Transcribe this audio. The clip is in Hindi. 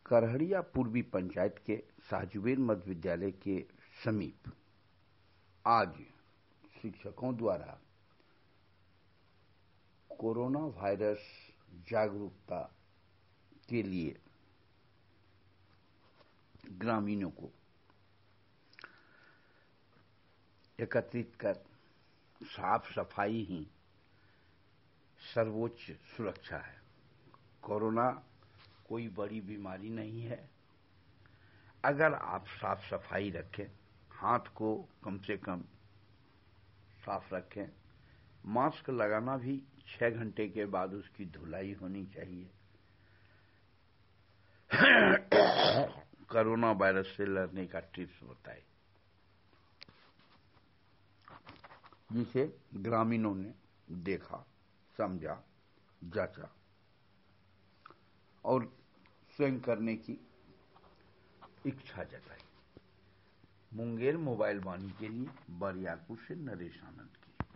करहड़िया पूर्वी पंचायत के साजुबेर मध्य विद्यालय के समीप आज शिक्षकों द्वारा कोरोना वायरस जागरूकता के लिए ग्रामीणों को एकत्रित कर साफ सफाई ही सर्वोच्च सुरक्षा है। कोरोना कोई बड़ी बीमारी नहीं है। अगर आप साफ सफाई रखें, हाथ को कम से कम साफ रखें, मास्क लगाना भी 6 घंटे के बाद उसकी धुलाई होनी चाहिए। कोरोना वायरस से लड़ने का टिप्स बताए, जिसे ग्रामीणों ने देखा, समझा, जांचा और स्वयं करने की इच्छा जताई। मुंगेर मोबाइल वाणी के लिए बरियारपुर से नरेश आनंद।